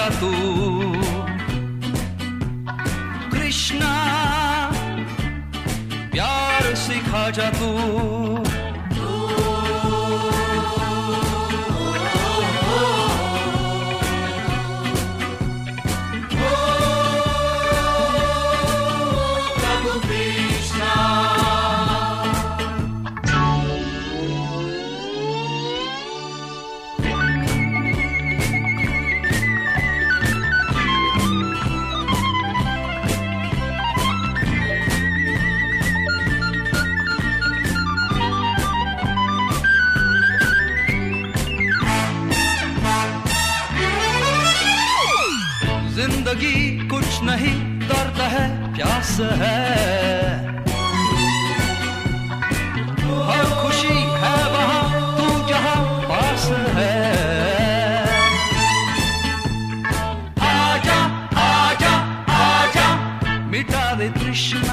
तू। कृष्णा प्यार सिखा जा तू। जिंदगी कुछ नहीं, दर्द है, प्यास है, हर खुशी है वहाँ तू जहाँ पास है। आजा आजा आजा मिटा दे तृष्णा।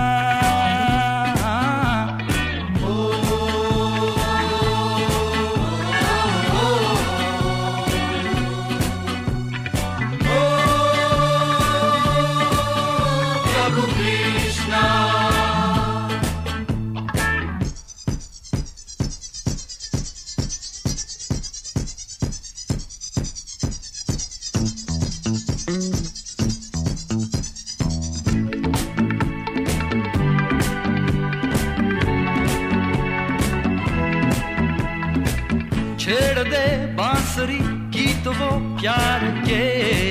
छेड़ दे बांसुरी गीत वो प्यार के,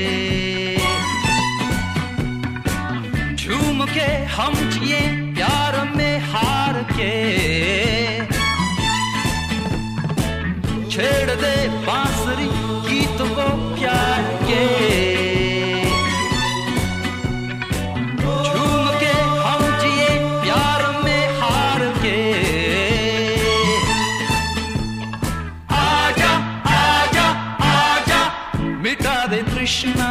झूम के हम जिए प्यार में हार के। छेड़ दे बांसुरी गीत वो प्यार के, झूम के हम जिए प्यार में हार के। मिटा दे तृष्णा।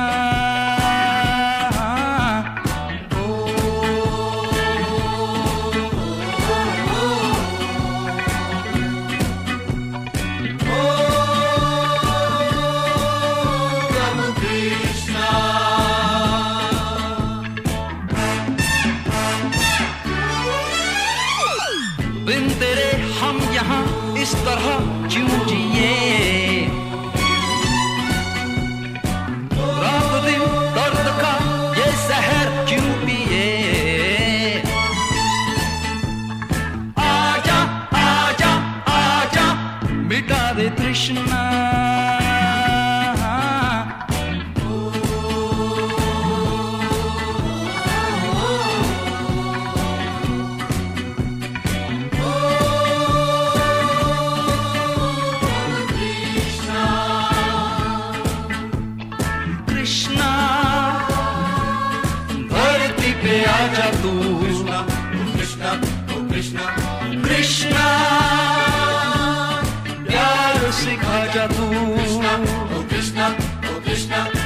बिन तेरे हम यहाँ इस तरह क्यों जिए, रात दिन दर्द का ये जहर क्यों पिए। आजा आजा आजा मिटा दे तृष्णा। कृष्णा धरती पे आजा तू। कृष्णा कृष्णा कृष्णा कृष्णा प्यार सिखा जा तू। कृष्णा कृष्णा कृष्णा